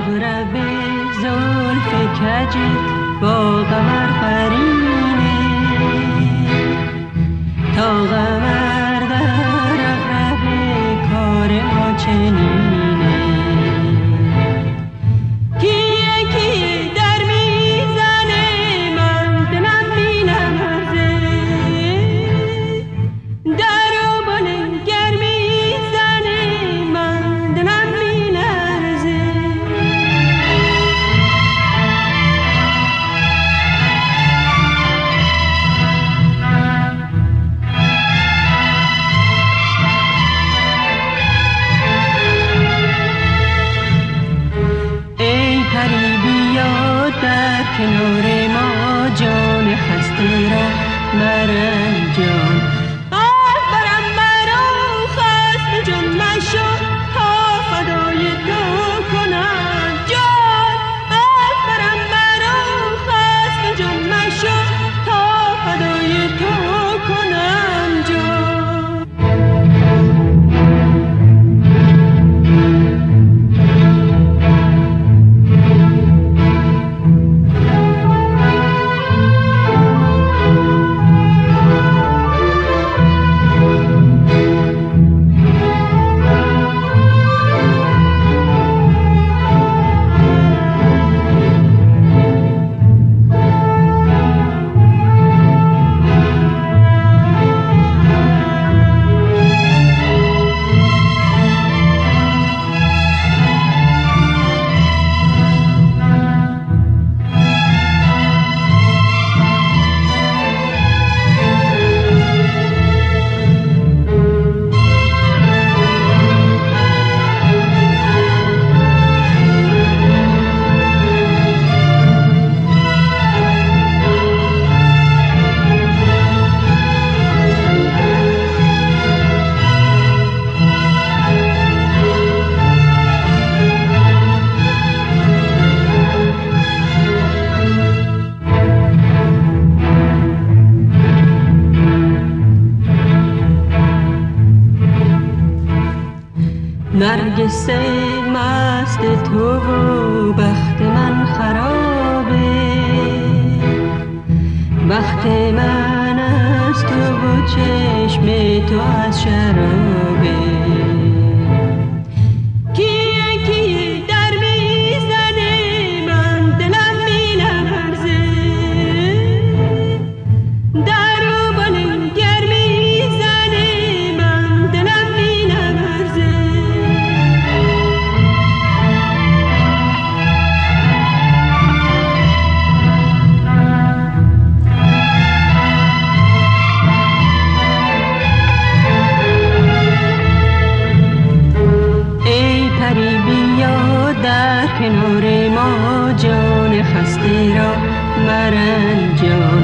مغرب زلف کجت با قمر قرینه، تا قمر در عقرب کار ما چنینه. کیه کیه در میزنه من دلم بی نمازه، در و بانه گر میزنه من دلم بی لرزه. ای پری بیا در کنار ما، جان خسته را مرنجان. از برم مرا خسته جان مشو، تا فدای تو کنم جان. از برم مرا خسته جان مشو، تا فدای تو کنم جان. نرگس مست تو و بخت من خرابه، بخت من از تو و چشم تو از شرابه. کیه کیه در میزنه من دلم بی لرزه، در و بانه گر میزنه من دلم بی لرزه. در کنار ما جان خسته را مرنجان.